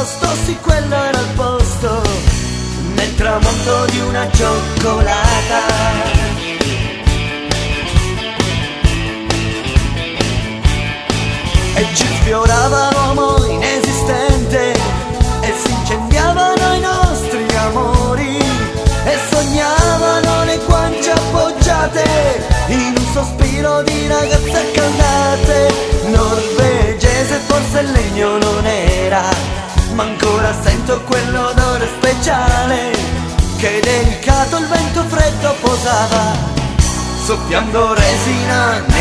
posto, sì quello era il posto, nel tramonto di una cioccolata. E ci sfiorava l'uomo inesistente e si incendiavano i nostri amori e sognavano le guance appoggiate in un sospiro di ragazze accaldate. Norvegese forse il legno non era, ma ancora sento quell'odore speciale che delicato il vento freddo posava, soffiando resina